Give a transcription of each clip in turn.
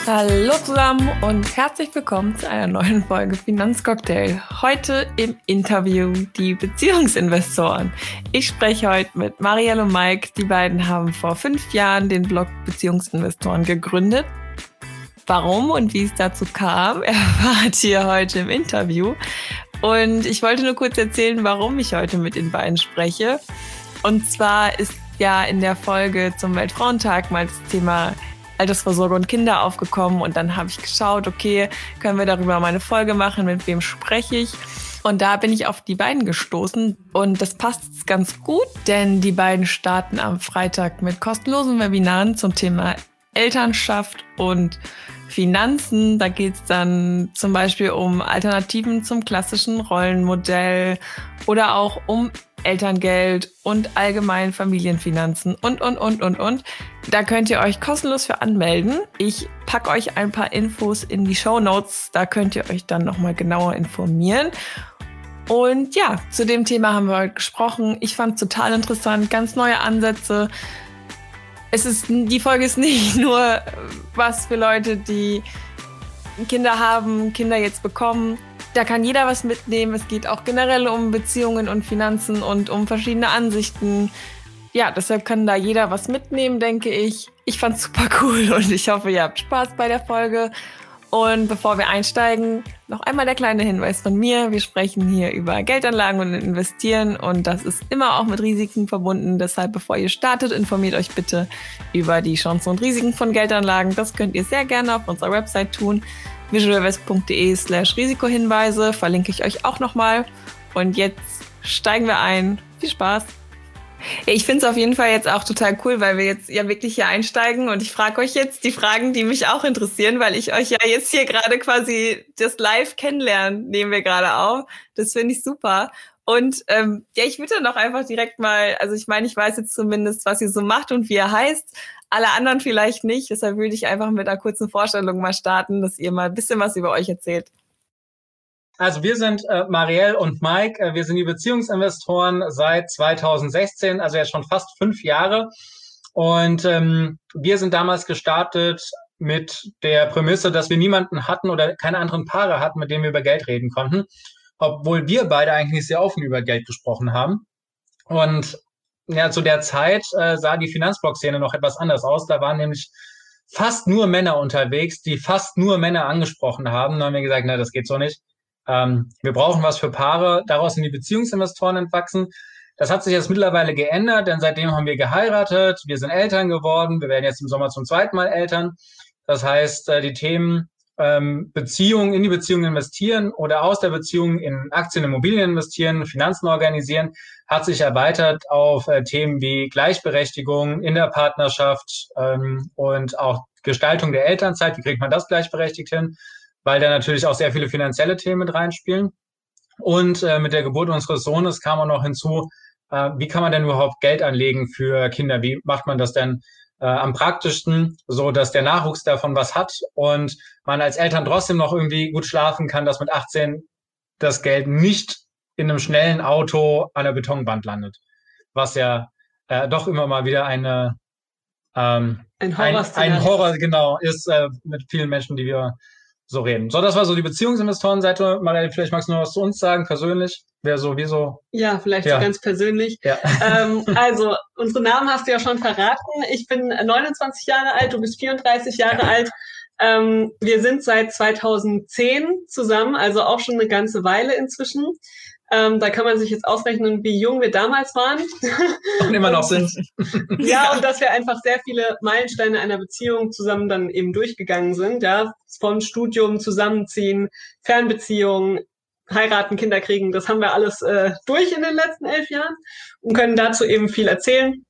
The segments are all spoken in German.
Hallo zusammen und herzlich willkommen zu einer neuen Folge Finanzcocktail. Heute im Interview die Beziehungsinvestoren. Ich spreche heute mit Marielle und Mike. Die beiden haben vor 5 Jahren den Blog Beziehungsinvestoren gegründet. Warum und wie es dazu kam, erfahrt ihr heute im Interview. Und ich wollte nur kurz erzählen, warum ich heute mit den beiden spreche. Und zwar ist ja in der Folge zum Weltfrauentag mal das Thema Altersvorsorge und Kinder aufgekommen und dann habe ich geschaut, okay, können wir darüber mal eine Folge machen, mit wem spreche ich? Und da bin ich auf die beiden gestoßen und das passt ganz gut, denn die beiden starten am Freitag mit kostenlosen Webinaren zum Thema Elternschaft und Finanzen. Da geht es dann zum Beispiel um Alternativen zum klassischen Rollenmodell oder auch um Elterngeld und allgemein Familienfinanzen und. Da könnt ihr euch kostenlos für anmelden. Ich packe euch ein paar Infos in die Shownotes. Da könnt ihr euch dann nochmal genauer informieren. Und ja, zu dem Thema haben wir heute gesprochen. Ich fand es total interessant, ganz neue Ansätze. Die Folge ist nicht nur was für Leute, die Kinder haben, Kinder jetzt bekommen. Da kann jeder was mitnehmen. Es geht auch generell um Beziehungen und Finanzen und um verschiedene Ansichten. Ja, deshalb kann da jeder was mitnehmen, denke ich. Ich fand's super cool und ich hoffe, ihr habt Spaß bei der Folge. Und bevor wir einsteigen, noch einmal der kleine Hinweis von mir. Wir sprechen hier über Geldanlagen und Investieren und das ist immer auch mit Risiken verbunden. Deshalb, bevor ihr startet, informiert euch bitte über die Chancen und Risiken von Geldanlagen. Das könnt ihr sehr gerne auf unserer Website tun. visualvest.de/Risikohinweise verlinke ich euch auch nochmal. Und jetzt steigen wir ein. Viel Spaß! Ja, ich finde es auf jeden Fall jetzt auch total cool, weil wir jetzt ja wirklich hier einsteigen und ich frage euch jetzt die Fragen, die mich auch interessieren, weil ich euch ja jetzt hier gerade quasi das live kennenlernen, nehmen wir gerade auf. Das finde ich super. Und ja, ich würde dann auch einfach direkt mal, also ich meine, ich weiß jetzt zumindest, was ihr so macht und wie ihr heißt. Alle anderen vielleicht nicht, deshalb würde ich einfach mit einer kurzen Vorstellung mal starten, dass ihr mal ein bisschen was über euch erzählt. Also wir sind Marielle und Mike, wir sind die Beziehungsinvestoren seit 2016, also jetzt schon fast 5 Jahre. Und wir sind damals gestartet mit der Prämisse, dass wir niemanden hatten oder keine anderen Paare hatten, mit denen wir über Geld reden konnten, obwohl wir beide eigentlich sehr offen über Geld gesprochen haben. Und ja, zu der Zeit sah die Finanzblog-Szene noch etwas anders aus. Da waren nämlich fast nur Männer unterwegs, die fast nur Männer angesprochen haben. Da haben wir gesagt, na, das geht so nicht. Wir brauchen was für Paare. Daraus sind die Beziehungsinvestoren entwachsen. Das hat sich jetzt mittlerweile geändert, denn seitdem haben wir geheiratet, wir sind Eltern geworden, wir werden jetzt im Sommer zum 2. Mal Eltern. Das heißt, die Themen Beziehung, in die Beziehung investieren oder aus der Beziehung in Aktien, Immobilien investieren, Finanzen organisieren, hat sich erweitert auf Themen wie Gleichberechtigung in der Partnerschaft und auch Gestaltung der Elternzeit. Wie kriegt man das gleichberechtigt hin? Weil da natürlich auch sehr viele finanzielle Themen mit reinspielen. Und mit der Geburt unseres Sohnes kam auch noch hinzu, wie kann man denn überhaupt Geld anlegen für Kinder? Wie macht man das denn am praktischsten, so dass der Nachwuchs davon was hat und man als Eltern trotzdem noch irgendwie gut schlafen kann, dass mit 18 das Geld nicht in einem schnellen Auto an der Betonwand landet. Was ja doch immer mal wieder ein Horror genau ist mit vielen Menschen, die wir so reden. So, das war so die Beziehungsinvestorenseite. Marielle, vielleicht magst du noch was zu uns sagen, persönlich? Wer sowieso? Ja, vielleicht so ganz persönlich. Ja. Also, unsere Namen hast du ja schon verraten. Ich bin 29 Jahre alt, du bist 34 Jahre alt. Wir sind seit 2010 zusammen, also auch schon eine ganze Weile inzwischen. Da kann man sich jetzt ausrechnen, wie jung wir damals waren. Und immer noch sind. Ja, und dass wir einfach sehr viele Meilensteine einer Beziehung zusammen dann eben durchgegangen sind. Ja, vom Studium, Zusammenziehen, Fernbeziehungen, heiraten, Kinder kriegen, das haben wir alles durch in den letzten 11 Jahren und können dazu eben viel erzählen.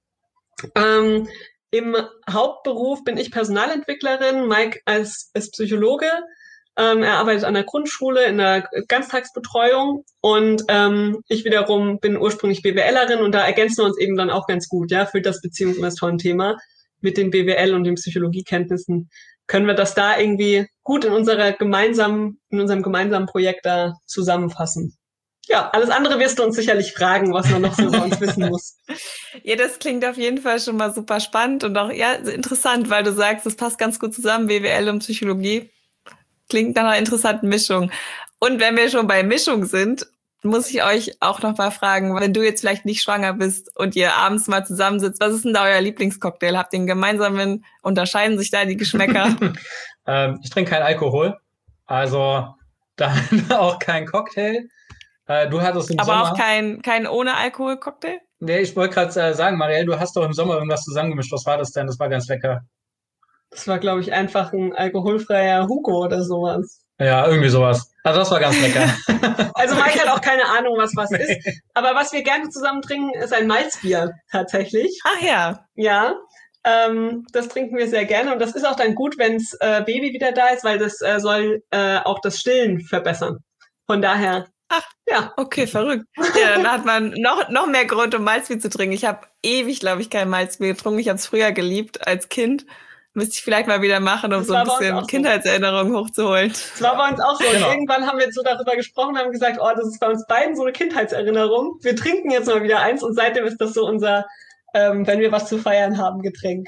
Im Hauptberuf bin ich Personalentwicklerin, Mike als Psychologe. Er arbeitet an der Grundschule in der Ganztagsbetreuung und ich wiederum bin ursprünglich BWLerin und da ergänzen wir uns eben dann auch ganz gut, ja, für das Beziehungsinvestoren-Thema mit den BWL und den Psychologiekenntnissen können wir das da irgendwie gut in unserem gemeinsamen Projekt da zusammenfassen. Ja, alles andere wirst du uns sicherlich fragen, was man noch so über uns wissen muss. Ja, das klingt auf jeden Fall schon mal super spannend und auch interessant, weil du sagst, es passt ganz gut zusammen, BWL und Psychologie. Klingt nach einer interessanten Mischung. Und wenn wir schon bei Mischung sind, muss ich euch auch noch mal fragen, wenn du jetzt vielleicht nicht schwanger bist und ihr abends mal zusammensitzt, was ist denn da euer Lieblingscocktail? Habt ihr einen gemeinsamen, unterscheiden sich da die Geschmäcker? Ich trinke keinen Alkohol, also dann auch kein Cocktail. Du hattest im Sommer... Aber auch kein ohne Alkohol-Cocktail? Nee, ich wollte gerade sagen, Marielle, du hast doch im Sommer irgendwas zusammengemischt. Was war das denn? Das war ganz lecker. Das war, glaube ich, einfach ein alkoholfreier Hugo oder sowas. Ja, irgendwie sowas. Also das war ganz lecker. Also Mike hat auch keine Ahnung, was ist. Aber was wir gerne zusammen trinken, ist ein Malzbier tatsächlich. Ach ja. Ja, das trinken wir sehr gerne. Und das ist auch dann gut, wenns Baby wieder da ist, weil das soll auch das Stillen verbessern. Von daher... Ach, ja. Okay, verrückt. Ja, dann hat man noch mehr Grund, um Malzbier zu trinken. Ich habe ewig, glaube ich, kein Malzbier getrunken. Ich habe es früher geliebt als Kind. Müsste ich vielleicht mal wieder machen, um so ein bisschen Kindheitserinnerungen hochzuholen. Das war bei uns auch so. Genau. Und irgendwann haben wir jetzt so darüber gesprochen, haben gesagt, oh, das ist bei uns beiden so eine Kindheitserinnerung. Wir trinken jetzt mal wieder eins und seitdem ist das so unser, wenn wir was zu feiern haben, Getränk.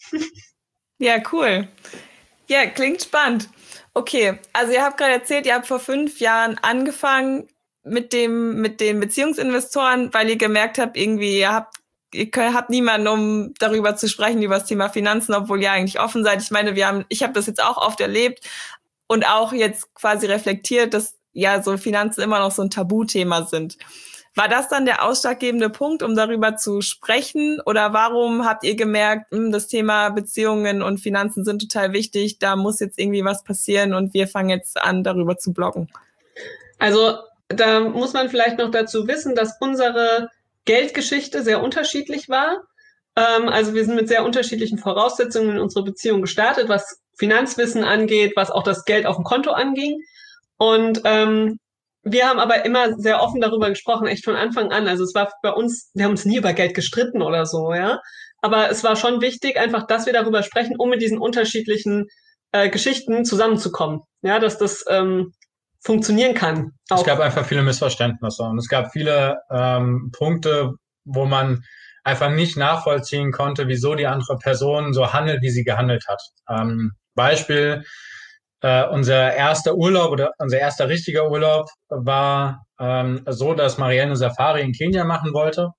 Ja, cool. Ja, klingt spannend. Okay, also ihr habt gerade erzählt, ihr habt vor 5 Jahren angefangen mit den Beziehungsinvestoren, weil ihr gemerkt habt, irgendwie ihr habt niemanden, um darüber zu sprechen, über das Thema Finanzen, obwohl ihr eigentlich offen seid. Ich meine, ich habe das jetzt auch oft erlebt und auch jetzt quasi reflektiert, dass ja so Finanzen immer noch so ein Tabuthema sind. War das dann der ausschlaggebende Punkt, um darüber zu sprechen? Oder warum habt ihr gemerkt, das Thema Beziehungen und Finanzen sind total wichtig, da muss jetzt irgendwie was passieren und wir fangen jetzt an, darüber zu bloggen? Also da muss man vielleicht noch dazu wissen, dass unsere Geldgeschichte sehr unterschiedlich war. Also wir sind mit sehr unterschiedlichen Voraussetzungen in unsere Beziehung gestartet, was Finanzwissen angeht, was auch das Geld auf dem Konto anging. Und wir haben aber immer sehr offen darüber gesprochen, echt von Anfang an. Also es war bei uns, wir haben uns nie über Geld gestritten oder so, ja. Aber es war schon wichtig, einfach, dass wir darüber sprechen, um mit diesen unterschiedlichen Geschichten zusammenzukommen. Ja, dass das funktionieren kann. Es gab einfach viele Missverständnisse und es gab viele Punkte, wo man einfach nicht nachvollziehen konnte, wieso die andere Person so handelt, wie sie gehandelt hat. Beispiel, unser erster Urlaub oder unser erster richtiger Urlaub war so, dass Marielle eine Safari in Kenia machen wollte.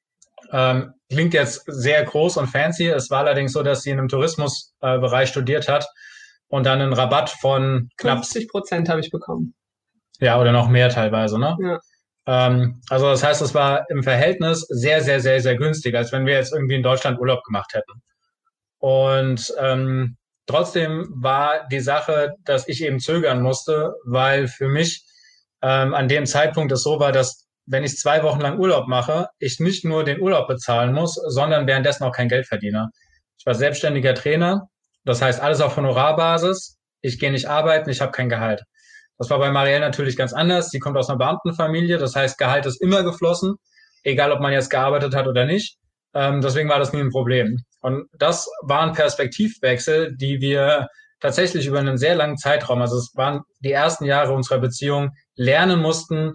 Klingt jetzt sehr groß und fancy. Es war allerdings so, dass sie in einem Tourismusbereich studiert hat und dann einen Rabatt von knapp 50% habe ich bekommen. Ja, oder noch mehr teilweise, ne? Ja. Also das heißt, es war im Verhältnis sehr, sehr, sehr, sehr günstig, als wenn wir jetzt irgendwie in Deutschland Urlaub gemacht hätten. Und trotzdem war die Sache, dass ich eben zögern musste, weil für mich an dem Zeitpunkt es so war, dass wenn ich 2 Wochen lang Urlaub mache, ich nicht nur den Urlaub bezahlen muss, sondern währenddessen auch kein Geld verdiene. Ich war selbstständiger Trainer, das heißt alles auf Honorarbasis. Ich gehe nicht arbeiten, ich habe kein Gehalt. Das war bei Marielle natürlich ganz anders. Sie kommt aus einer Beamtenfamilie, das heißt Gehalt ist immer geflossen, egal ob man jetzt gearbeitet hat oder nicht. Deswegen war das nie ein Problem. Und das war ein Perspektivwechsel, die wir tatsächlich über einen sehr langen Zeitraum, also es waren die ersten Jahre unserer Beziehung, lernen mussten,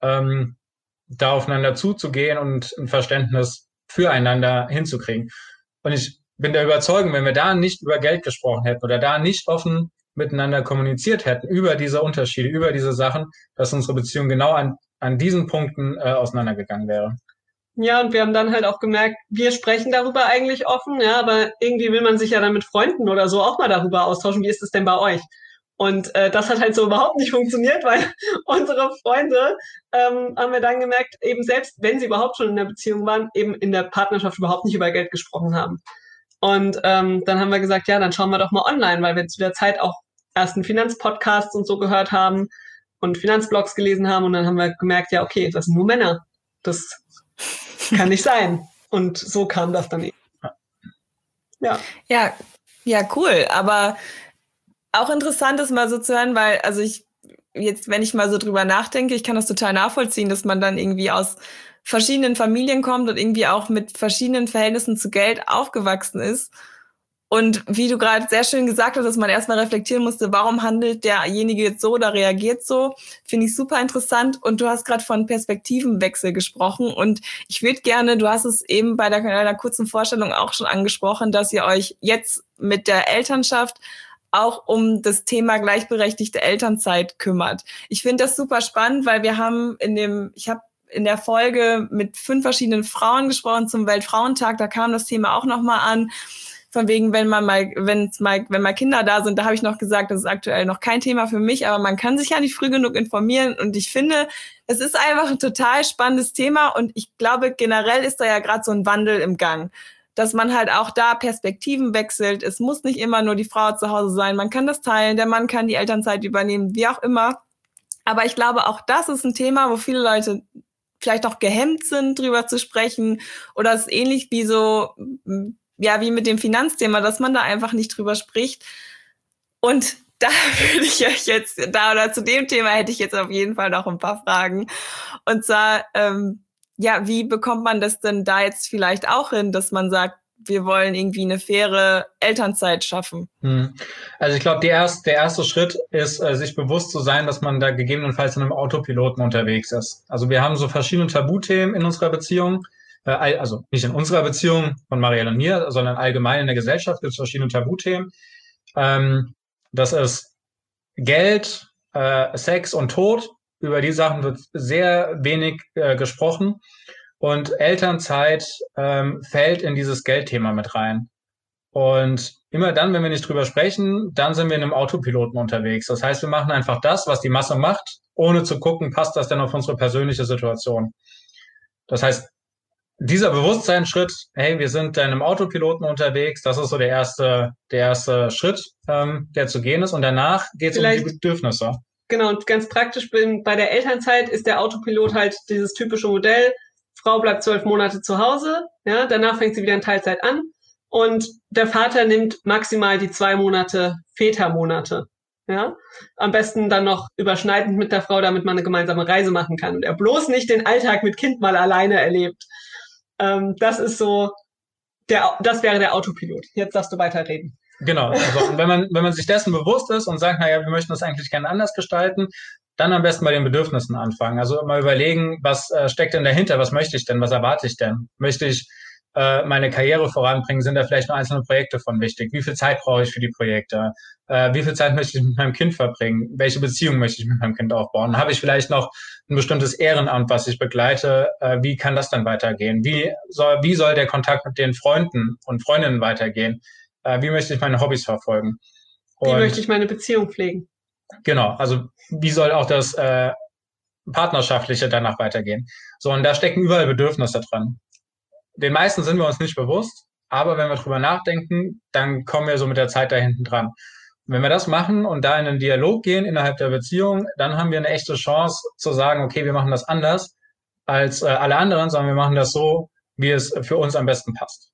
da aufeinander zuzugehen und ein Verständnis füreinander hinzukriegen. Und ich bin der Überzeugung, wenn wir da nicht über Geld gesprochen hätten oder da nicht offen miteinander kommuniziert hätten über diese Unterschiede, über diese Sachen, dass unsere Beziehung genau an diesen Punkten auseinandergegangen wäre. Ja, und wir haben dann halt auch gemerkt, wir sprechen darüber eigentlich offen, ja, aber irgendwie will man sich ja dann mit Freunden oder so auch mal darüber austauschen. Wie ist es denn bei euch? Und das hat halt so überhaupt nicht funktioniert, weil unsere Freunde, haben wir dann gemerkt, eben selbst wenn sie überhaupt schon in der Beziehung waren, eben in der Partnerschaft überhaupt nicht über Geld gesprochen haben. Und dann haben wir gesagt, ja, dann schauen wir doch mal online, weil wir zu der Zeit auch ersten Finanzpodcasts und so gehört haben und Finanzblogs gelesen haben. Und dann haben wir gemerkt, ja, okay, das sind nur Männer. Das kann nicht sein. Und so kam das dann eben. Ja, cool. Aber auch interessant ist mal so zu hören, weil, also wenn ich mal so drüber nachdenke, ich kann das total nachvollziehen, dass man dann irgendwie aus verschiedenen Familien kommt und irgendwie auch mit verschiedenen Verhältnissen zu Geld aufgewachsen ist. Und wie du gerade sehr schön gesagt hast, dass man erstmal reflektieren musste, warum handelt derjenige jetzt so oder reagiert so, finde ich super interessant. Und du hast gerade von Perspektivenwechsel gesprochen. Und ich würde gerne, du hast es eben bei deiner kurzen Vorstellung auch schon angesprochen, dass ihr euch jetzt mit der Elternschaft auch um das Thema gleichberechtigte Elternzeit kümmert. Ich finde das super spannend, weil ich habe in der Folge mit 5 verschiedenen Frauen gesprochen zum Weltfrauentag, da kam das Thema auch nochmal an. Von wegen, wenn mal Kinder da sind, da habe ich noch gesagt, das ist aktuell noch kein Thema für mich, aber man kann sich ja nicht früh genug informieren und ich finde, es ist einfach ein total spannendes Thema und ich glaube, generell ist da ja gerade so ein Wandel im Gang, dass man halt auch da Perspektiven wechselt. Es muss nicht immer nur die Frau zu Hause sein, man kann das teilen, der Mann kann die Elternzeit übernehmen, wie auch immer. Aber ich glaube, auch das ist ein Thema, wo viele Leute vielleicht auch gehemmt sind, drüber zu sprechen oder es ist ähnlich wie so wie mit dem Finanzthema, dass man da einfach nicht drüber spricht. Und da würde ich euch jetzt, zu dem Thema hätte ich jetzt auf jeden Fall noch ein paar Fragen. Und zwar, wie bekommt man das denn da jetzt vielleicht auch hin, dass man sagt, wir wollen irgendwie eine faire Elternzeit schaffen? Also ich glaube, der erste Schritt ist, sich bewusst zu sein, dass man da gegebenenfalls in einem Autopiloten unterwegs ist. Also wir haben so verschiedene Tabuthemen in unserer Beziehung. Also nicht in unserer Beziehung von Marielle und mir, sondern allgemein in der Gesellschaft gibt es verschiedene Tabuthemen. Das ist Geld, Sex und Tod. Über die Sachen wird sehr wenig gesprochen. Und Elternzeit fällt in dieses Geldthema mit rein. Und immer dann, wenn wir nicht drüber sprechen, dann sind wir in einem Autopiloten unterwegs. Das heißt, wir machen einfach das, was die Masse macht, ohne zu gucken, passt das denn auf unsere persönliche Situation. Das heißt, dieser Bewusstseinsschritt, hey, wir sind in einem Autopiloten unterwegs, das ist so der erste Schritt, der zu gehen ist. Und danach geht es um die Bedürfnisse. Genau, und ganz praktisch bei der Elternzeit ist der Autopilot halt dieses typische Modell. Frau bleibt 12 Monate zu Hause, ja, danach fängt sie wieder in Teilzeit an und der Vater nimmt maximal die 2 Monate Vätermonate. Ja, am besten dann noch überschneidend mit der Frau, damit man eine gemeinsame Reise machen kann und er bloß nicht den Alltag mit Kind mal alleine erlebt. Das ist so, das wäre der Autopilot. Jetzt darfst du weiterreden. Genau. Also, und wenn man sich dessen bewusst ist und sagt, naja, wir möchten das eigentlich gerne anders gestalten, dann am besten bei den Bedürfnissen anfangen. Also mal überlegen, was steckt denn dahinter? Was möchte ich denn? Was erwarte ich denn? Möchte ich meine Karriere voranbringen? Sind da vielleicht nur einzelne Projekte von wichtig? Wie viel Zeit brauche ich für die Projekte? Wie viel Zeit möchte ich mit meinem Kind verbringen? Welche Beziehung möchte ich mit meinem Kind aufbauen? Habe ich vielleicht noch ein bestimmtes Ehrenamt, was ich begleite? Wie kann das dann weitergehen? Wie soll der Kontakt mit den Freunden und Freundinnen weitergehen? Wie möchte ich meine Hobbys verfolgen? Wie möchte ich meine Beziehung pflegen? Genau, also wie soll auch das Partnerschaftliche danach weitergehen? So, und da stecken überall Bedürfnisse dran. Den meisten sind wir uns nicht bewusst, aber wenn wir drüber nachdenken, dann kommen wir so mit der Zeit da hinten dran. Und wenn wir das machen und da in einen Dialog gehen innerhalb der Beziehung, dann haben wir eine echte Chance zu sagen, okay, wir machen das anders als alle anderen, sondern wir machen das so, wie es für uns am besten passt.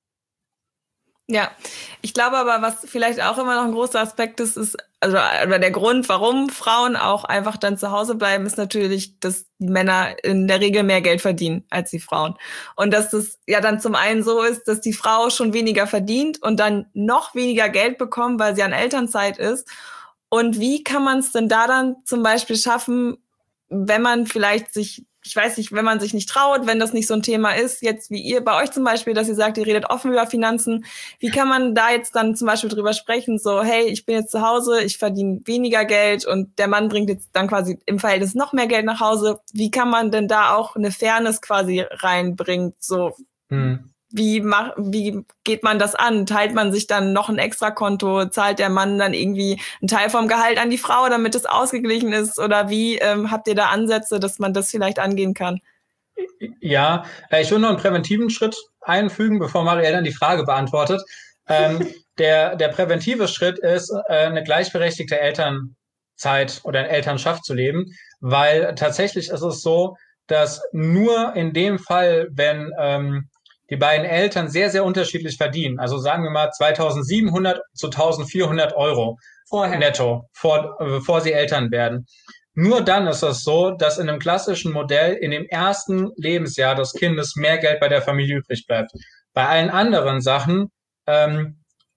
Ja, ich glaube aber, was vielleicht auch immer noch ein großer Aspekt ist, oder der Grund, warum Frauen auch einfach dann zu Hause bleiben, ist natürlich, dass die Männer in der Regel mehr Geld verdienen als die Frauen. Und dass das ja dann zum einen so ist, dass die Frau schon weniger verdient und dann noch weniger Geld bekommt, weil sie an Elternzeit ist. Und wie kann man es denn da dann zum Beispiel schaffen, wenn man vielleicht wenn man sich nicht traut, wenn das nicht so ein Thema ist, jetzt wie ihr bei euch zum Beispiel, dass ihr sagt, ihr redet offen über Finanzen, wie kann man da jetzt dann zum Beispiel drüber sprechen, so, hey, ich bin jetzt zu Hause, ich verdiene weniger Geld und der Mann bringt jetzt dann quasi im Verhältnis noch mehr Geld nach Hause. Wie kann man denn da auch eine Fairness quasi reinbringen, so? Wie geht man das an? Teilt man sich dann noch ein Extrakonto? Zahlt der Mann dann irgendwie einen Teil vom Gehalt an die Frau, damit es ausgeglichen ist? Oder wie habt ihr da Ansätze, dass man das vielleicht angehen kann? Ja, ich will noch einen präventiven Schritt einfügen, bevor Marielle dann die Frage beantwortet. Der präventive Schritt ist, eine gleichberechtigte Elternzeit oder eine Elternschaft zu leben, weil tatsächlich ist es so, dass nur in dem Fall, wenn die beiden Eltern sehr, sehr unterschiedlich verdienen. Also sagen wir mal 2.700 zu 1.400 Euro netto, bevor sie Eltern werden. Nur dann ist es so, dass in einem klassischen Modell in dem ersten Lebensjahr des Kindes mehr Geld bei der Familie übrig bleibt. Bei allen anderen Sachen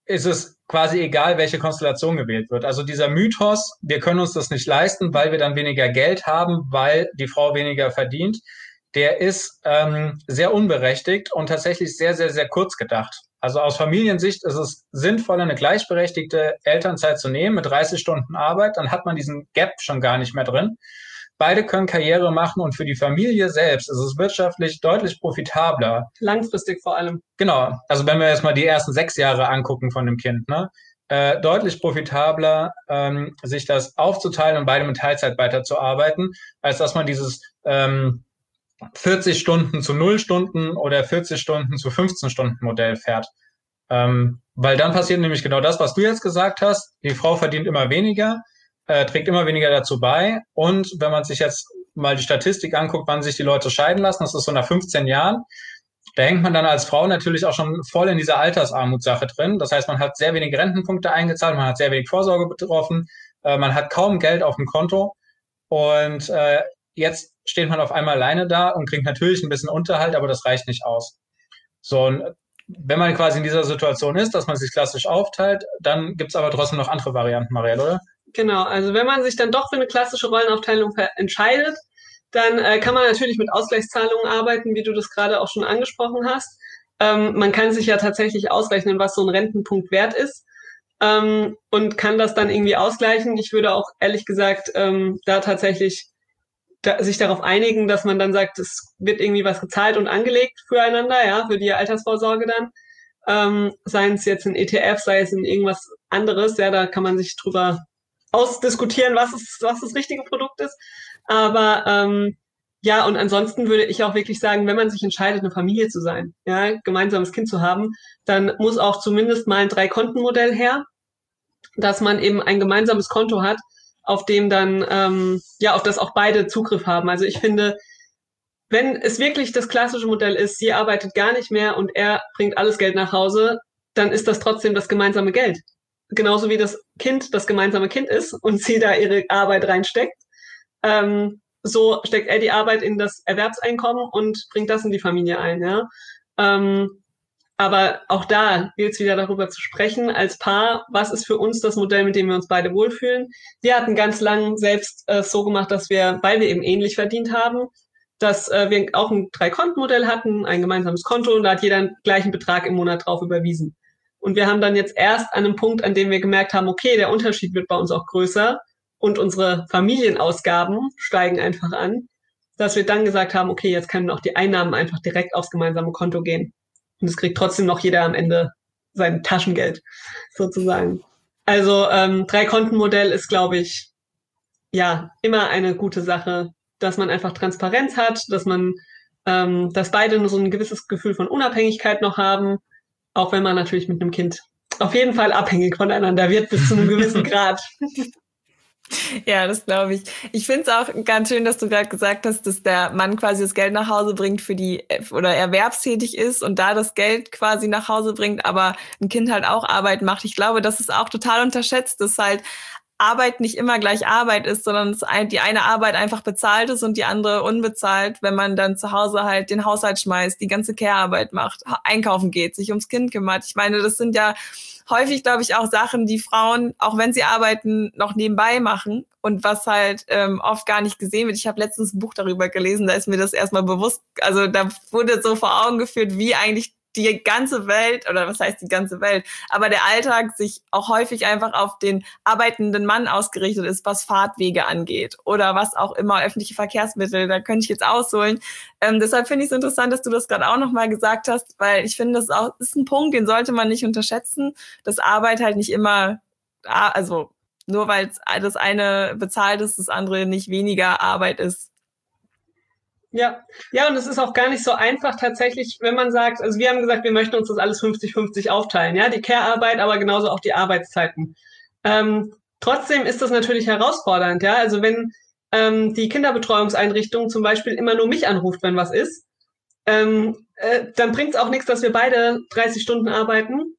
ist es quasi egal, welche Konstellation gewählt wird. Also dieser Mythos, wir können uns das nicht leisten, weil wir dann weniger Geld haben, weil die Frau weniger verdient, der ist sehr unberechtigt und tatsächlich sehr, sehr, sehr kurz gedacht. Also aus Familiensicht ist es sinnvoller, eine gleichberechtigte Elternzeit zu nehmen mit 30 Stunden Arbeit, dann hat man diesen Gap schon gar nicht mehr drin. Beide können Karriere machen und für die Familie selbst ist es wirtschaftlich deutlich profitabler. Langfristig vor allem. Genau, also wenn wir jetzt mal die ersten 6 Jahre angucken von dem Kind, ne? Deutlich profitabler, sich das aufzuteilen und beide mit Teilzeit weiterzuarbeiten, als dass man dieses 40 Stunden zu 0 Stunden oder 40 Stunden zu 15 Stunden Modell fährt. Weil dann passiert nämlich genau das, was du jetzt gesagt hast. Die Frau verdient immer weniger, trägt immer weniger dazu bei. Und wenn man sich jetzt mal die Statistik anguckt, wann sich die Leute scheiden lassen, das ist so nach 15 Jahren, da hängt man dann als Frau natürlich auch schon voll in dieser Altersarmutssache drin. Das heißt, man hat sehr wenige Rentenpunkte eingezahlt, man hat sehr wenig Vorsorge betroffen, man hat kaum Geld auf dem Konto und jetzt steht man auf einmal alleine da und kriegt natürlich ein bisschen Unterhalt, aber das reicht nicht aus. So, und wenn man quasi in dieser Situation ist, dass man sich klassisch aufteilt, dann gibt's aber trotzdem noch andere Varianten, Marielle, oder? Genau, also wenn man sich dann doch für eine klassische Rollenaufteilung entscheidet, dann kann man natürlich mit Ausgleichszahlungen arbeiten, wie du das gerade auch schon angesprochen hast. Man kann sich ja tatsächlich ausrechnen, was so ein Rentenpunkt wert ist, und kann das dann irgendwie ausgleichen. Ich würde auch ehrlich gesagt da tatsächlich sich darauf einigen, dass man dann sagt, es wird irgendwie was gezahlt und angelegt füreinander, ja, für die Altersvorsorge dann. Sei es jetzt in ETF, sei es in irgendwas anderes, ja, da kann man sich drüber ausdiskutieren, was das richtige Produkt ist. Aber ja, und ansonsten würde ich auch wirklich sagen, wenn man sich entscheidet, eine Familie zu sein, ja, gemeinsames Kind zu haben, dann muss auch zumindest mal ein 3-Konten-Modell her, dass man eben ein gemeinsames Konto hat, auf dem dann, ja, auf das auch beide Zugriff haben. Also ich finde, wenn es wirklich das klassische Modell ist, sie arbeitet gar nicht mehr und er bringt alles Geld nach Hause, dann ist das trotzdem das gemeinsame Geld. Genauso wie das Kind das gemeinsame Kind ist und sie da ihre Arbeit reinsteckt. So steckt er die Arbeit in das Erwerbseinkommen und bringt das in die Familie ein, ja. Aber auch da gilt es wieder darüber zu sprechen, als Paar, was ist für uns das Modell, mit dem wir uns beide wohlfühlen. Wir hatten ganz lang selbst so gemacht, dass wir, weil wir eben ähnlich verdient haben, dass wir auch ein 3-Konten-Modell hatten, ein gemeinsames Konto, und da hat jeder einen gleichen Betrag im Monat drauf überwiesen. Und wir haben dann jetzt erst an einem Punkt, an dem wir gemerkt haben, okay, der Unterschied wird bei uns auch größer und unsere Familienausgaben steigen einfach an, dass wir dann gesagt haben, okay, jetzt können auch die Einnahmen einfach direkt aufs gemeinsame Konto gehen. Und es kriegt trotzdem noch jeder am Ende sein Taschengeld, sozusagen. Also 3-Konten-Modell ist, glaube ich, ja, immer eine gute Sache, dass man einfach Transparenz hat, dass man, dass beide so ein gewisses Gefühl von Unabhängigkeit noch haben, auch wenn man natürlich mit einem Kind auf jeden Fall abhängig voneinander wird bis zu einem gewissen Grad. Ja, das glaube ich. Ich finde es auch ganz schön, dass du gerade gesagt hast, dass der Mann quasi das Geld nach Hause bringt für die, oder erwerbstätig ist und da das Geld quasi nach Hause bringt, aber ein Kind halt auch Arbeit macht. Ich glaube, das ist auch total unterschätzt, dass halt Arbeit nicht immer gleich Arbeit ist, sondern die eine Arbeit einfach bezahlt ist und die andere unbezahlt, wenn man dann zu Hause halt den Haushalt schmeißt, die ganze Care-Arbeit macht, einkaufen geht, sich ums Kind kümmert. Ich meine, das sind ja häufig, glaube ich, auch Sachen, die Frauen, auch wenn sie arbeiten, noch nebenbei machen und was halt oft gar nicht gesehen wird. Ich habe letztens ein Buch darüber gelesen, da ist mir das erstmal bewusst, also da wurde so vor Augen geführt, wie eigentlich die ganze Welt, oder was heißt die ganze Welt, aber der Alltag sich auch häufig einfach auf den arbeitenden Mann ausgerichtet ist, was Fahrtwege angeht oder was auch immer, öffentliche Verkehrsmittel, da könnte ich jetzt ausholen. Deshalb finde ich es interessant, dass du das gerade auch nochmal gesagt hast, weil ich finde, das ist ein Punkt, den sollte man nicht unterschätzen, dass Arbeit halt nicht immer, also nur weil das eine bezahlt ist, das andere nicht weniger Arbeit ist. Ja, und es ist auch gar nicht so einfach tatsächlich, wenn man sagt, also wir haben gesagt, wir möchten uns das alles 50-50 aufteilen, ja, die Care-Arbeit, aber genauso auch die Arbeitszeiten. Trotzdem ist das natürlich herausfordernd, ja, also wenn die Kinderbetreuungseinrichtung zum Beispiel immer nur mich anruft, wenn was ist, dann bringt es auch nichts, dass wir beide 30 Stunden arbeiten.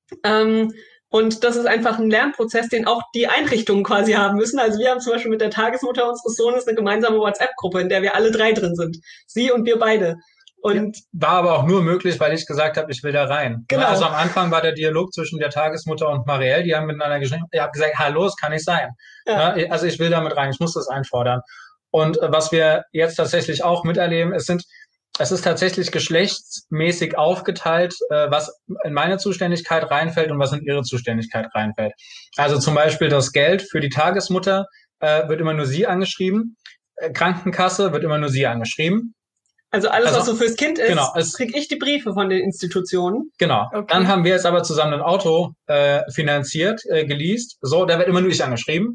Und das ist einfach ein Lernprozess, den auch die Einrichtungen quasi haben müssen. Also wir haben zum Beispiel mit der Tagesmutter unseres Sohnes eine gemeinsame WhatsApp-Gruppe, in der wir alle 3 drin sind. Sie und wir beide. Und war aber auch nur möglich, weil ich gesagt habe, ich will da rein. Genau. Also am Anfang war der Dialog zwischen der Tagesmutter und Marielle, die haben miteinander geschrieben, ich habe gesagt, hallo, es kann nicht sein. Ja. Also ich will damit rein, ich muss das einfordern. Und was wir jetzt tatsächlich auch miterleben, es ist tatsächlich geschlechtsmäßig aufgeteilt, was in meine Zuständigkeit reinfällt und was in ihre Zuständigkeit reinfällt. Also zum Beispiel das Geld für die Tagesmutter wird immer nur sie angeschrieben. Krankenkasse wird immer nur sie angeschrieben. Also alles, was so fürs Kind ist, genau, kriege ich die Briefe von den Institutionen. Genau. Okay. Dann haben wir jetzt aber zusammen ein Auto finanziert, geleast. So, da wird immer nur ich angeschrieben.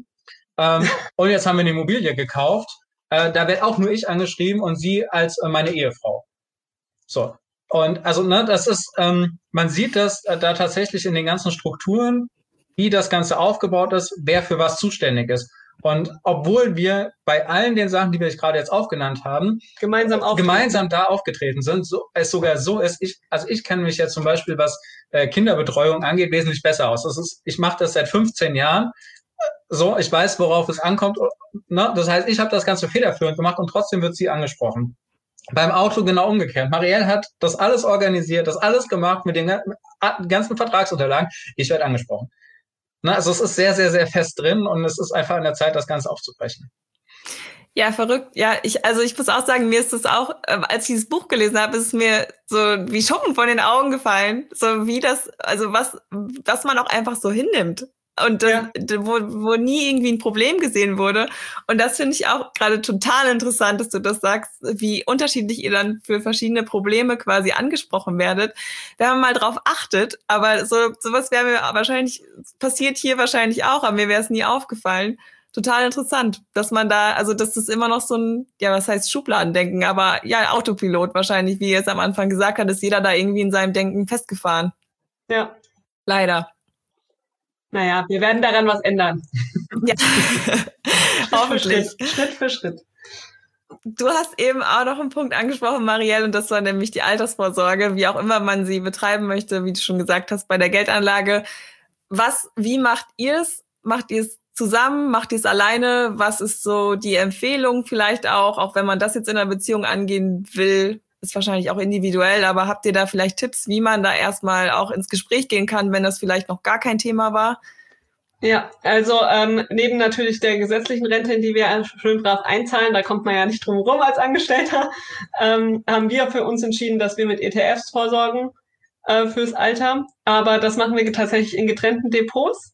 Und jetzt haben wir eine Immobilie gekauft. Da wird auch nur ich angeschrieben und sie als meine Ehefrau. So. Und also, das ist, man sieht das da tatsächlich in den ganzen Strukturen, wie das Ganze aufgebaut ist, wer für was zuständig ist. Und obwohl wir bei allen den Sachen, die wir gerade jetzt aufgenannt haben, gemeinsam da aufgetreten sind, es sogar so ist, ich kenne mich jetzt zum Beispiel, was Kinderbetreuung angeht, wesentlich besser aus. Ich mache das seit 15 Jahren. So, ich weiß, worauf es ankommt. Ne? Das heißt, ich habe das Ganze federführend gemacht und trotzdem wird sie angesprochen. Beim Auto genau umgekehrt. Marielle hat das alles organisiert, das alles gemacht mit den ganzen Vertragsunterlagen. Ich werde angesprochen. Also es ist sehr, sehr, sehr fest drin und es ist einfach an der Zeit, das Ganze aufzubrechen. Ja, verrückt. Ja, ich muss auch sagen, mir ist das auch, als ich dieses Buch gelesen habe, ist es mir so wie Schuppen von den Augen gefallen. So wie das, also was man auch einfach so hinnimmt. Und wo nie irgendwie ein Problem gesehen wurde. Und das finde ich auch gerade total interessant, dass du das sagst, wie unterschiedlich ihr dann für verschiedene Probleme quasi angesprochen werdet. Wenn man mal drauf achtet, aber sowas wäre mir wahrscheinlich, passiert hier wahrscheinlich auch, aber mir wäre es nie aufgefallen. Total interessant, dass man da, also das ist immer noch so ein, ja, was heißt Schubladendenken, aber ja, Autopilot wahrscheinlich, wie ihr es am Anfang gesagt habt, ist jeder da irgendwie in seinem Denken festgefahren. Ja. Leider. Naja, wir werden daran was ändern. Ja, hoffentlich. Schritt für Schritt. Du hast eben auch noch einen Punkt angesprochen, Marielle, und das war nämlich die Altersvorsorge, wie auch immer man sie betreiben möchte, wie du schon gesagt hast, bei der Geldanlage. Wie macht ihr es? Macht ihr es zusammen? Macht ihr es alleine? Was ist so die Empfehlung vielleicht auch wenn man das jetzt in einer Beziehung angehen will? Ist wahrscheinlich auch individuell, aber habt ihr da vielleicht Tipps, wie man da erstmal auch ins Gespräch gehen kann, wenn das vielleicht noch gar kein Thema war? Ja, also neben natürlich der gesetzlichen Rente, in die wir schön brav einzahlen, da kommt man ja nicht drum rum als Angestellter, haben wir für uns entschieden, dass wir mit ETFs vorsorgen fürs Alter. Aber das machen wir tatsächlich in getrennten Depots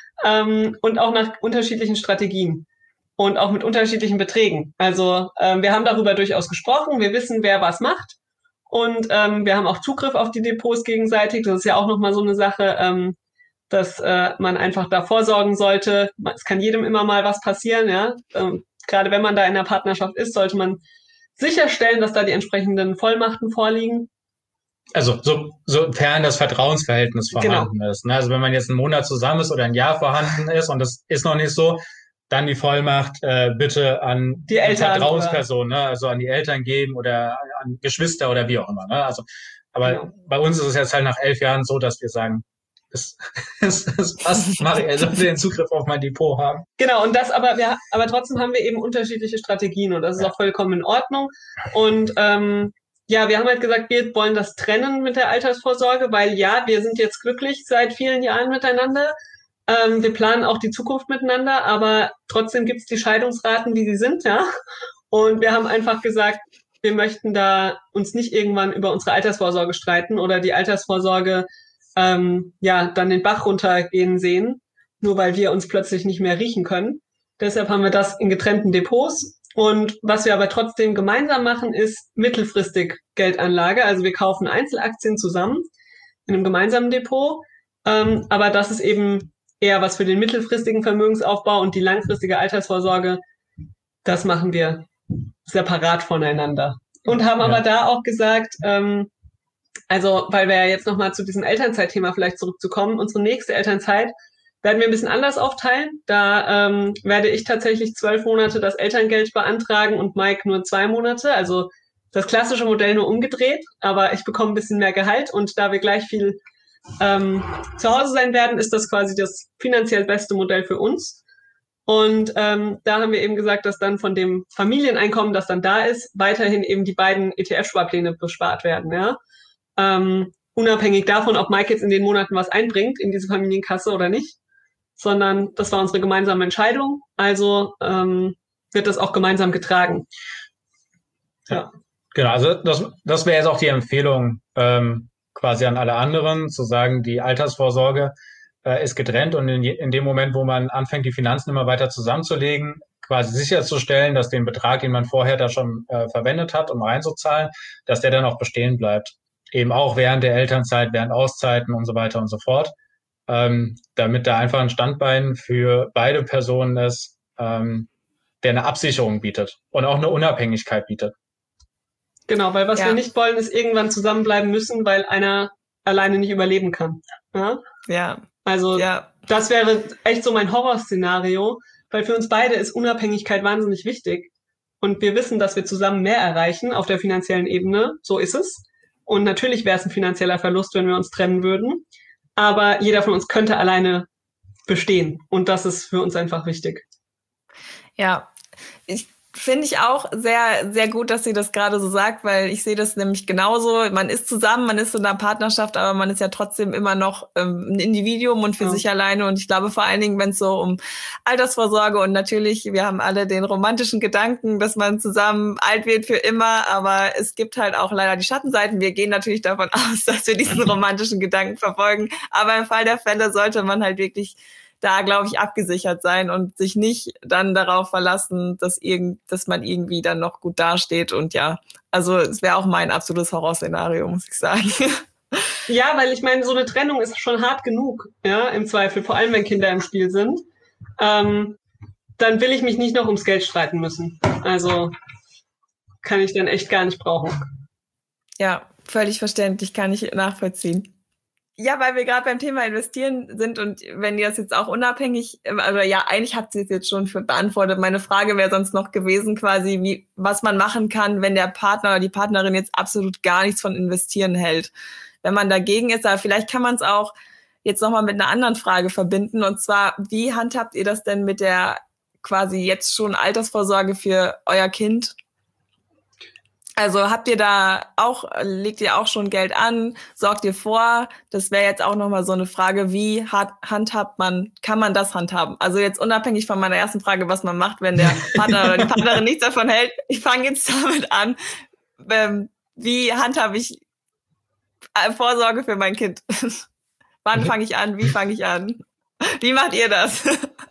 und auch nach unterschiedlichen Strategien. Und auch mit unterschiedlichen Beträgen. Also wir haben darüber durchaus gesprochen, wir wissen, wer was macht und wir haben auch Zugriff auf die Depots gegenseitig. Das ist ja auch nochmal so eine Sache, dass man einfach da vorsorgen sollte. Es kann jedem immer mal was passieren, ja. Gerade wenn man da in der Partnerschaft ist, sollte man sicherstellen, dass da die entsprechenden Vollmachten vorliegen. Also sofern das Vertrauensverhältnis vorhanden ist. Ne? Also wenn man jetzt einen Monat zusammen ist oder ein Jahr vorhanden ist und das ist noch nicht so, dann die Vollmacht bitte an die Eltern, Vertrauensperson, ne? Also an die Eltern geben oder an Geschwister oder wie auch immer. Ne? Also, aber bei uns ist es jetzt halt nach 11 Jahren so, dass wir sagen, es passt, Marielle sollte den Zugriff auf mein Depot haben. Genau, und das aber trotzdem haben wir eben unterschiedliche Strategien und das ist auch vollkommen in Ordnung. Und wir haben halt gesagt, wir wollen das trennen mit der Altersvorsorge, weil wir sind jetzt glücklich seit vielen Jahren miteinander. Wir planen auch die Zukunft miteinander, aber trotzdem gibt's die Scheidungsraten, wie sie sind, ja. Und wir haben einfach gesagt, wir möchten da uns nicht irgendwann über unsere Altersvorsorge streiten oder die Altersvorsorge dann den Bach runtergehen sehen, nur weil wir uns plötzlich nicht mehr riechen können. Deshalb haben wir das in getrennten Depots. Und was wir aber trotzdem gemeinsam machen, ist mittelfristig Geldanlage. Also wir kaufen Einzelaktien zusammen in einem gemeinsamen Depot. Aber das ist eben eher was für den mittelfristigen Vermögensaufbau und die langfristige Altersvorsorge, das machen wir separat voneinander. Und haben aber da auch gesagt, weil wir ja jetzt nochmal zu diesem Elternzeitthema vielleicht zurückzukommen, unsere nächste Elternzeit werden wir ein bisschen anders aufteilen. Da werde ich tatsächlich 12 Monate das Elterngeld beantragen und Mike nur 2 Monate. Also das klassische Modell nur umgedreht, aber ich bekomme ein bisschen mehr Gehalt und da wir gleich viel zu Hause sein werden, ist das quasi das finanziell beste Modell für uns. Und da haben wir eben gesagt, dass dann von dem Familieneinkommen, das dann da ist, weiterhin eben die beiden ETF-Sparpläne bespart werden. Ja? Unabhängig davon, ob Mike jetzt in den Monaten was einbringt in diese Familienkasse oder nicht, sondern das war unsere gemeinsame Entscheidung. Also wird das auch gemeinsam getragen. Ja. Genau, also das wäre jetzt auch die Empfehlung quasi an alle anderen, zu sagen, die Altersvorsorge ist getrennt und in dem Moment, wo man anfängt, die Finanzen immer weiter zusammenzulegen, quasi sicherzustellen, dass den Betrag, den man vorher da schon verwendet hat, um reinzuzahlen, dass der dann auch bestehen bleibt. Eben auch während der Elternzeit, während Auszeiten und so weiter und so fort. Damit da einfach ein Standbein für beide Personen ist, der eine Absicherung bietet und auch eine Unabhängigkeit bietet. Genau, weil was wir nicht wollen, ist irgendwann zusammenbleiben müssen, weil einer alleine nicht überleben kann. Ja. Also das wäre echt so mein Horrorszenario, weil für uns beide ist Unabhängigkeit wahnsinnig wichtig. Und wir wissen, dass wir zusammen mehr erreichen auf der finanziellen Ebene. So ist es. Und natürlich wäre es ein finanzieller Verlust, wenn wir uns trennen würden. Aber jeder von uns könnte alleine bestehen. Und das ist für uns einfach wichtig. Ja, finde ich auch sehr, sehr gut, dass sie das gerade so sagt, weil ich sehe das nämlich genauso. Man ist zusammen, man ist in einer Partnerschaft, aber man ist ja trotzdem immer noch ein Individuum und für sich alleine. Und ich glaube vor allen Dingen, wenn es so um Altersvorsorge und natürlich, wir haben alle den romantischen Gedanken, dass man zusammen alt wird für immer, aber es gibt halt auch leider die Schattenseiten. Wir gehen natürlich davon aus, dass wir diesen romantischen Gedanken verfolgen. Aber im Fall der Fälle sollte man halt wirklich da, glaube ich, abgesichert sein und sich nicht dann darauf verlassen, dass man irgendwie dann noch gut dasteht. Und ja, also es wäre auch mein absolutes Horrorszenario, muss ich sagen. Ja, weil ich meine, so eine Trennung ist schon hart genug, ja, im Zweifel, vor allem wenn Kinder im Spiel sind. Dann will ich mich nicht noch ums Geld streiten müssen. Also kann ich dann echt gar nicht brauchen. Ja, völlig verständlich, kann ich nachvollziehen. Ja, weil wir gerade beim Thema Investieren sind und wenn ihr das jetzt auch unabhängig, also ja, eigentlich habt ihr es jetzt schon beantwortet. Meine Frage wäre sonst noch gewesen quasi, was man machen kann, wenn der Partner oder die Partnerin jetzt absolut gar nichts von Investieren hält. Wenn man dagegen ist, aber vielleicht kann man es auch jetzt nochmal mit einer anderen Frage verbinden und zwar, wie handhabt ihr das denn mit der quasi jetzt schon Altersvorsorge für euer Kind? Also legt ihr auch schon Geld an, sorgt ihr vor? Das wäre jetzt auch nochmal so eine Frage, wie kann man das handhaben? Also jetzt unabhängig von meiner ersten Frage, was man macht, wenn der Partner oder die Partnerin nichts davon hält. Ich fange jetzt damit an. Wie handhabe ich Vorsorge für mein Kind? Wann fange ich an? Wie fange ich an? Wie macht ihr das?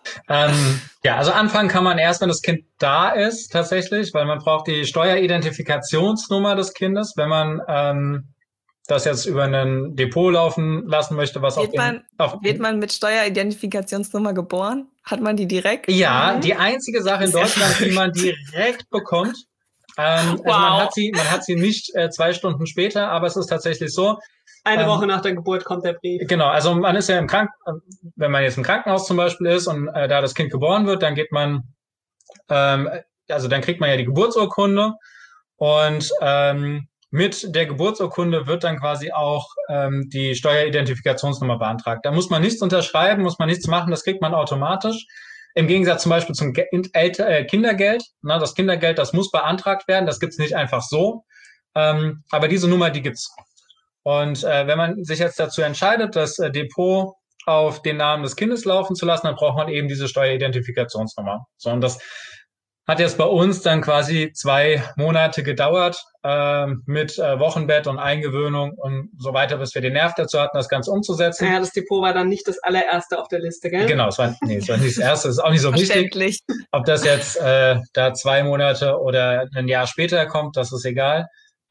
Also anfangen kann man erst, wenn das Kind da ist, tatsächlich, weil man braucht die Steueridentifikationsnummer des Kindes, wenn man das jetzt über ein Depot laufen lassen möchte, was wird man mit Steueridentifikationsnummer geboren? Hat man die direkt? Ja, die einzige Sache in Deutschland, die man direkt bekommt. Also man hat sie nicht 2 Stunden später, aber es ist tatsächlich so. Eine Woche nach der Geburt kommt der Brief. Genau, also man ist ja wenn man jetzt im Krankenhaus zum Beispiel ist und da das Kind geboren wird, dann geht man, dann kriegt man ja die Geburtsurkunde und mit der Geburtsurkunde wird dann quasi auch die Steueridentifikationsnummer beantragt. Da muss man nichts unterschreiben, muss man nichts machen, das kriegt man automatisch. Im Gegensatz zum Beispiel zum Kindergeld. Das Kindergeld, das muss beantragt werden, das gibt's nicht einfach so. Aber diese Nummer, die gibt's. Und wenn man sich jetzt dazu entscheidet, das Depot auf den Namen des Kindes laufen zu lassen, dann braucht man eben diese Steueridentifikationsnummer. So, und das hat jetzt bei uns dann quasi 2 Monate gedauert mit Wochenbett und Eingewöhnung und so weiter, bis wir den Nerv dazu hatten, das Ganze umzusetzen. Ja, das Depot war dann nicht das allererste auf der Liste, gell? Genau, es war nicht das erste, das ist auch nicht so wichtig. Ob das jetzt da 2 Monate oder ein Jahr später kommt, das ist egal.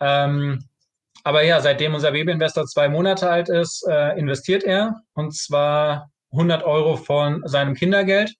Aber ja, seitdem unser Babyinvestor 2 Monate alt ist, investiert er, und zwar 100 Euro von seinem Kindergeld.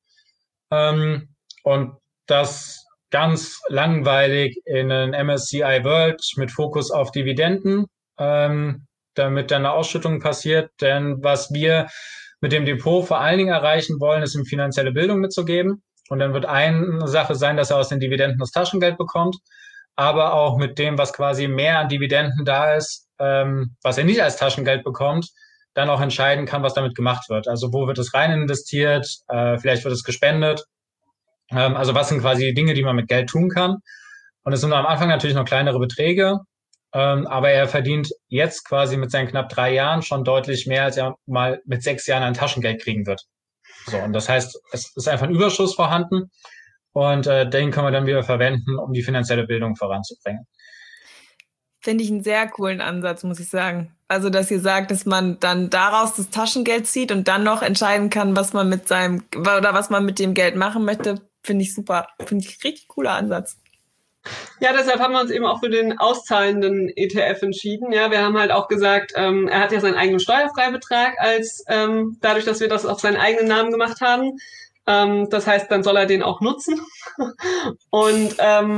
Und das ganz langweilig in einen MSCI World mit Fokus auf Dividenden, damit dann eine Ausschüttung passiert. Denn was wir mit dem Depot vor allen Dingen erreichen wollen, ist ihm finanzielle Bildung mitzugeben. Und dann wird eine Sache sein, dass er aus den Dividenden das Taschengeld bekommt, aber auch mit dem, was quasi mehr an Dividenden da ist, was er nicht als Taschengeld bekommt, dann auch entscheiden kann, was damit gemacht wird. Also wo wird es rein investiert, vielleicht wird es gespendet Also was sind quasi die Dinge, die man mit Geld tun kann? Und es sind am Anfang natürlich noch kleinere Beträge, aber er verdient jetzt quasi mit seinen knapp 3 Jahren schon deutlich mehr, als er mal mit 6 Jahren an Taschengeld kriegen wird. So, und das heißt, es ist einfach ein Überschuss vorhanden und den können wir dann wieder verwenden, um die finanzielle Bildung voranzubringen. Finde ich einen sehr coolen Ansatz, muss ich sagen. Also, dass ihr sagt, dass man dann daraus das Taschengeld zieht und dann noch entscheiden kann, was man mit dem Geld machen möchte, finde ich super. Finde ich ein richtig cooler Ansatz. Ja, deshalb haben wir uns eben auch für den auszahlenden ETF entschieden. Ja, wir haben halt auch gesagt, er hat ja seinen eigenen Steuerfreibetrag dadurch, dass wir das auf seinen eigenen Namen gemacht haben. Das heißt, dann soll er den auch nutzen. Und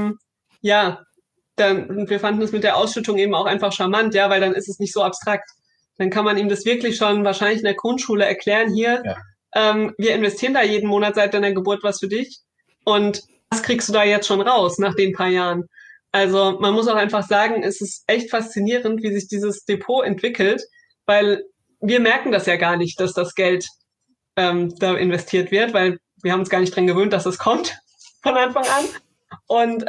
wir fanden es mit der Ausschüttung eben auch einfach charmant, ja, weil dann ist es nicht so abstrakt. Dann kann man ihm das wirklich schon wahrscheinlich in der Grundschule erklären, hier, wir investieren da jeden Monat seit deiner Geburt was für dich und was kriegst du da jetzt schon raus nach den paar Jahren? Also man muss auch einfach sagen, es ist echt faszinierend, wie sich dieses Depot entwickelt, weil wir merken das ja gar nicht, dass das Geld da investiert wird, weil wir haben uns gar nicht dran gewöhnt, dass es kommt von Anfang an. Und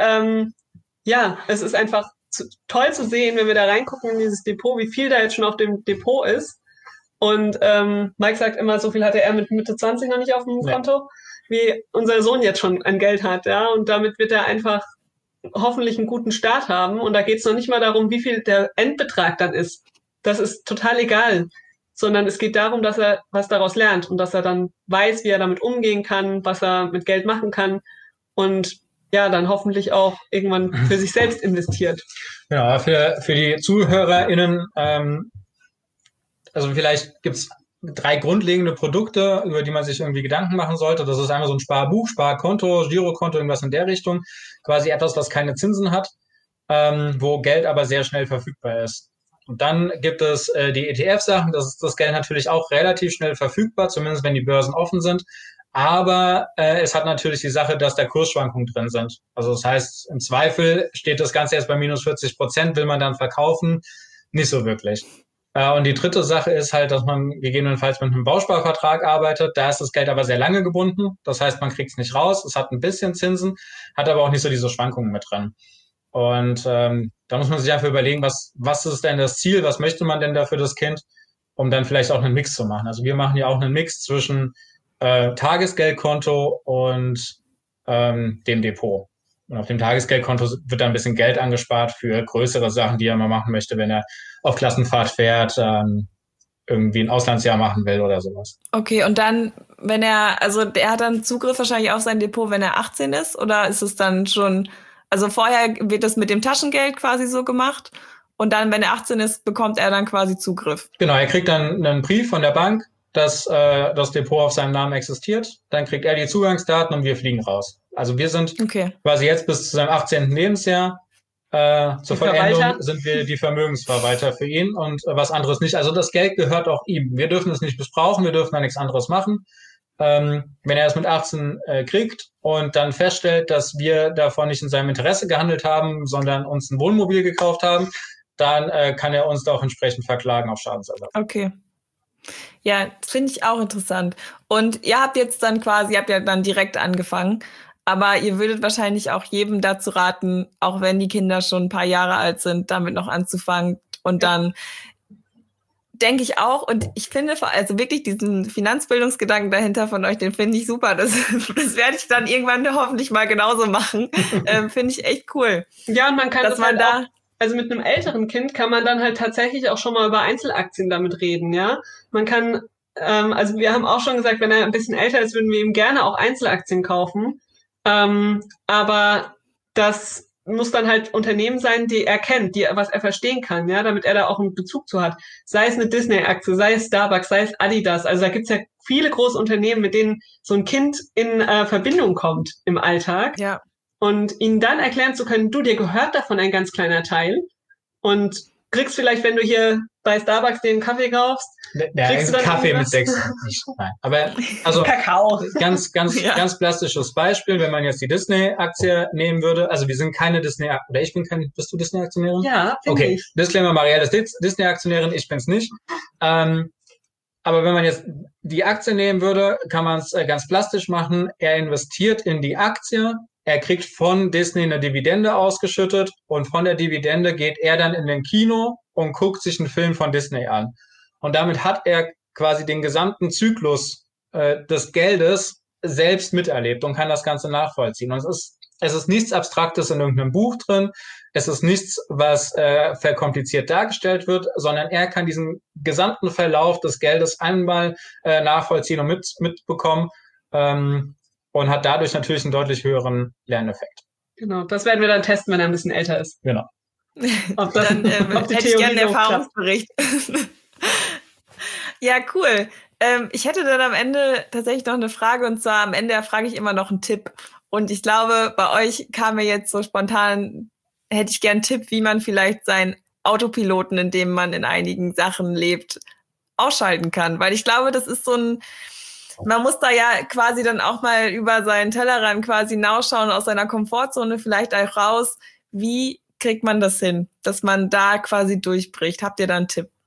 es ist einfach toll zu sehen, wenn wir da reingucken in dieses Depot, wie viel da jetzt schon auf dem Depot ist. Und Mike sagt immer, so viel hatte er mit Mitte 20 noch nicht auf dem Konto, wie unser Sohn jetzt schon an Geld hat. Ja, und damit wird er einfach hoffentlich einen guten Start haben. Und da geht es noch nicht mal darum, wie viel der Endbetrag dann ist. Das ist total egal. Sondern es geht darum, dass er was daraus lernt und dass er dann weiß, wie er damit umgehen kann, was er mit Geld machen kann. Und dann hoffentlich auch irgendwann für sich selbst investiert. Genau, für die ZuhörerInnen, also vielleicht gibt's 3 grundlegende Produkte, über die man sich irgendwie Gedanken machen sollte. Das ist einmal so ein Sparbuch, Sparkonto, Girokonto, irgendwas in der Richtung. Quasi etwas, was keine Zinsen hat, wo Geld aber sehr schnell verfügbar ist. Und dann gibt es die ETF-Sachen, das ist das Geld natürlich auch relativ schnell verfügbar, zumindest wenn die Börsen offen sind. Aber es hat natürlich die Sache, dass da Kursschwankungen drin sind. Also das heißt, im Zweifel steht das Ganze erst bei minus 40%, will man dann verkaufen? Nicht so wirklich. Und die dritte Sache ist halt, dass man gegebenenfalls mit einem Bausparvertrag arbeitet. Da ist das Geld aber sehr lange gebunden. Das heißt, man kriegt es nicht raus. Es hat ein bisschen Zinsen, hat aber auch nicht so diese Schwankungen mit drin. Und da muss man sich einfach überlegen, was ist denn das Ziel? Was möchte man denn da für das Kind? Um dann vielleicht auch einen Mix zu machen. Also wir machen ja auch einen Mix zwischen Tagesgeldkonto und dem Depot. Und auf dem Tagesgeldkonto wird da ein bisschen Geld angespart für größere Sachen, die er mal machen möchte, wenn er auf Klassenfahrt fährt, irgendwie ein Auslandsjahr machen will oder sowas. Okay, und dann, der hat dann Zugriff wahrscheinlich auf sein Depot, wenn er 18 ist? Oder ist es dann schon, also vorher wird das mit dem Taschengeld quasi so gemacht und dann, wenn er 18 ist, bekommt er dann quasi Zugriff? Genau, er kriegt dann einen Brief von der Bank, dass das Depot auf seinem Namen existiert. Dann kriegt er die Zugangsdaten und wir fliegen raus. Also wir sind quasi jetzt bis zu seinem 18. Lebensjahr zur Vollendung sind wir die Vermögensverwalter für ihn und was anderes nicht. Also das Geld gehört auch ihm. Wir dürfen es nicht missbrauchen, wir dürfen da nichts anderes machen. Wenn er es mit 18 kriegt und dann feststellt, dass wir davon nicht in seinem Interesse gehandelt haben, sondern uns ein Wohnmobil gekauft haben, dann kann er uns da auch entsprechend verklagen auf Schadensersatz. Okay. Ja, das finde ich auch interessant. Und ihr habt ja dann direkt angefangen, aber ihr würdet wahrscheinlich auch jedem dazu raten, auch wenn die Kinder schon ein paar Jahre alt sind, damit noch anzufangen. Und dann denke ich auch, und ich finde also wirklich diesen Finanzbildungsgedanken dahinter von euch, den finde ich super. Das werde ich dann irgendwann hoffentlich mal genauso machen. Finde ich echt cool. Ja, und man kann also mit einem älteren Kind kann man dann halt tatsächlich auch schon mal über Einzelaktien damit reden, ja. Man kann, also wir haben auch schon gesagt, wenn er ein bisschen älter ist, würden wir ihm gerne auch Einzelaktien kaufen. Aber das muss dann halt Unternehmen sein, die er kennt, was er verstehen kann, ja, damit er da auch einen Bezug zu hat. Sei es eine Disney-Aktie, sei es Starbucks, sei es Adidas. Also da gibt's ja viele große Unternehmen, mit denen so ein Kind in Verbindung kommt im Alltag. Ja. Und ihnen dann erklären zu können, dir gehört davon ein ganz kleiner Teil und kriegst vielleicht, wenn du hier bei Starbucks den Kaffee kaufst, kriegst du dann Kaffee mit 6 nicht. Nein. Aber also Kakao. Ganz plastisches Beispiel, wenn man jetzt die Disney-Aktie nehmen würde. Also wir sind keine bist du Disney-Aktionärin? Ja, bin okay. ich. Disclaimer, Marielle ist Disney-Aktionärin, ich bin's nicht. Aber wenn man jetzt die Aktie nehmen würde, kann man es ganz plastisch machen. Er investiert in die Aktie, er kriegt von Disney eine Dividende ausgeschüttet und von der Dividende geht er dann in den Kino und guckt sich einen Film von Disney an. Und damit hat er quasi den gesamten Zyklus des Geldes selbst miterlebt und kann das Ganze nachvollziehen. Und es ist nichts Abstraktes in irgendeinem Buch drin, es ist nichts, was verkompliziert dargestellt wird, sondern er kann diesen gesamten Verlauf des Geldes einmal nachvollziehen und mitbekommen und hat dadurch natürlich einen deutlich höheren Lerneffekt. Genau, das werden wir dann testen, wenn er ein bisschen älter ist. Genau. Ob das, dann ob die hätte ich Theorie gerne einen so Erfahrungsbericht. Ja, cool. Ich hätte dann am Ende tatsächlich noch eine Frage, und zwar am Ende frage ich immer noch einen Tipp. Und ich glaube, bei euch kam mir jetzt so spontan, hätte ich gern einen Tipp, wie man vielleicht seinen Autopiloten, in dem man in einigen Sachen lebt, ausschalten kann. Weil ich glaube, das ist man muss da ja quasi dann auch mal über seinen Tellerrand quasi hinausschauen, aus seiner Komfortzone vielleicht auch raus. Wie kriegt man das hin, dass man da quasi durchbricht? Habt ihr da einen Tipp?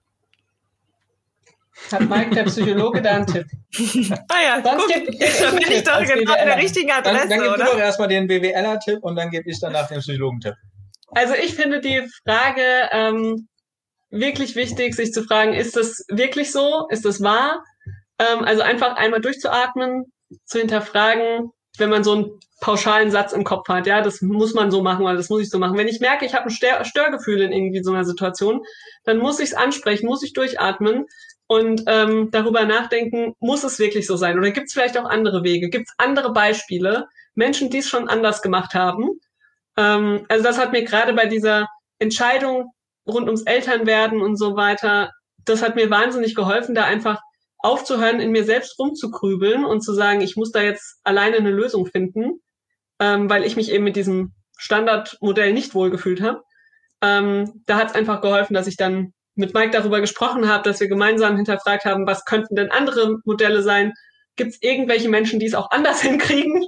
Hat Mike, der Psychologe, da einen Tipp? Ja, Sonst guck, gebe ich da bin ich doch genau an der richtigen Adresse, dann gib oder? du doch erstmal den BWLer-Tipp und dann gebe ich danach den Psychologen-Tipp. Also ich finde die Frage wirklich wichtig, sich zu fragen, ist das wirklich so? Ist das wahr? Also einfach einmal durchzuatmen, zu hinterfragen, wenn man so einen pauschalen Satz im Kopf hat, ja, das muss man so machen oder das muss ich so machen. Wenn ich merke, ich habe ein Störgefühl in irgendwie so einer Situation, dann muss ich es ansprechen, muss ich durchatmen und darüber nachdenken, muss es wirklich so sein? Oder gibt es vielleicht auch andere Wege? Gibt es andere Beispiele? Menschen, die es schon anders gemacht haben? Also das hat mir gerade bei dieser Entscheidung rund ums Elternwerden und so weiter, das hat mir wahnsinnig geholfen, da einfach aufzuhören, in mir selbst rumzugrübeln und zu sagen, ich muss da jetzt alleine eine Lösung finden, weil ich mich eben mit diesem Standardmodell nicht wohlgefühlt habe. Da hat es einfach geholfen, dass ich dann mit Mike darüber gesprochen habe, dass wir gemeinsam hinterfragt haben, was könnten denn andere Modelle sein? Gibt es irgendwelche Menschen, die es auch anders hinkriegen?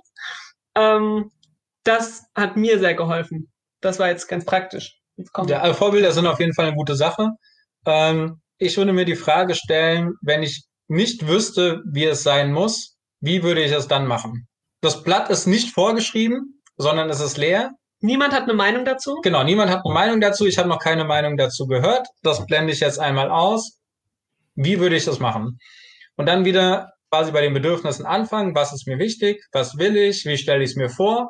Das hat mir sehr geholfen. Das war jetzt ganz praktisch. Ja, Vorbilder sind auf jeden Fall eine gute Sache. Ich würde mir die Frage stellen, wenn ich nicht wüsste, wie es sein muss, wie würde ich es dann machen? Das Blatt ist nicht vorgeschrieben, sondern es ist leer. Niemand hat eine Meinung dazu? Genau, niemand hat eine Meinung dazu. Ich habe noch keine Meinung dazu gehört. Das blende ich jetzt einmal aus. Wie würde ich das machen? Und dann wieder quasi bei den Bedürfnissen anfangen. Was ist mir wichtig? Was will ich? Wie stelle ich es mir vor?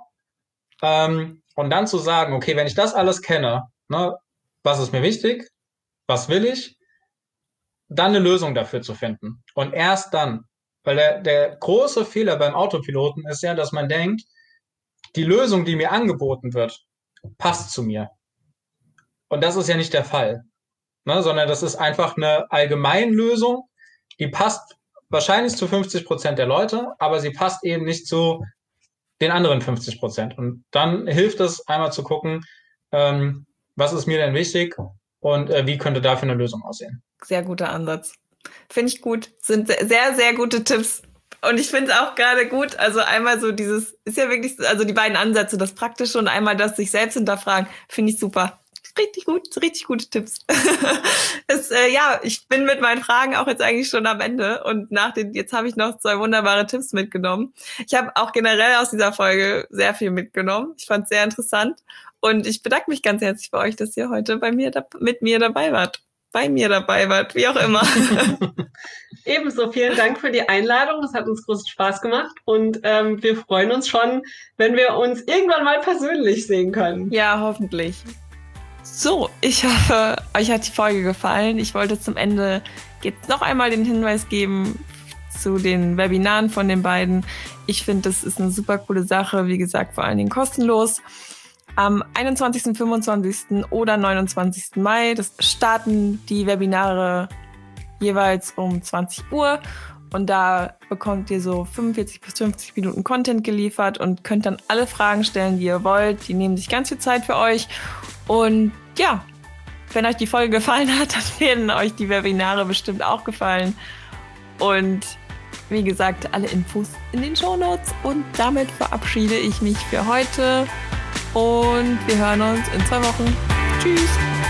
Und dann zu sagen, okay, wenn ich das alles kenne, ne, was ist mir wichtig? Was will ich? Dann eine Lösung dafür zu finden. Und erst dann, weil der große Fehler beim Autopiloten ist ja, dass man denkt, die Lösung, die mir angeboten wird, passt zu mir. Und das ist ja nicht der Fall, ne, sondern das ist einfach eine Allgemeinlösung, die passt wahrscheinlich zu 50% der Leute, aber sie passt eben nicht zu den anderen 50%. Und dann hilft es einmal zu gucken, was ist mir denn wichtig und wie könnte dafür eine Lösung aussehen. Sehr guter Ansatz. Finde ich gut. Sind sehr, sehr gute Tipps. Und ich finde es auch gerade gut, also einmal so dieses, ist ja wirklich, also die beiden Ansätze, das Praktische und einmal das sich selbst hinterfragen, finde ich super. Richtig gut, richtig gute Tipps. Ja, ich bin mit meinen Fragen auch jetzt eigentlich schon am Ende und jetzt habe ich noch 2 wunderbare Tipps mitgenommen. Ich habe auch generell aus dieser Folge sehr viel mitgenommen. Ich fand es sehr interessant und ich bedanke mich ganz herzlich bei euch, dass ihr heute mit mir dabei wart. Bei mir dabei wart, wie auch immer. Ebenso, vielen Dank für die Einladung. Es hat uns großen Spaß gemacht und wir freuen uns schon, wenn wir uns irgendwann mal persönlich sehen können. Ja, hoffentlich. So, ich hoffe, euch hat die Folge gefallen. Ich wollte zum Ende jetzt noch einmal den Hinweis geben zu den Webinaren von den beiden. Ich finde, das ist eine super coole Sache. Wie gesagt, vor allen Dingen kostenlos. Am 21., 25. oder 29. Mai starten die Webinare jeweils um 20 Uhr. Und da bekommt ihr so 45 bis 50 Minuten Content geliefert und könnt dann alle Fragen stellen, die ihr wollt. Die nehmen sich ganz viel Zeit für euch. Und ja, wenn euch die Folge gefallen hat, dann werden euch die Webinare bestimmt auch gefallen. Und wie gesagt, alle Infos in den Shownotes. Und damit verabschiede ich mich für heute. Und wir hören uns in 2 Wochen. Tschüss!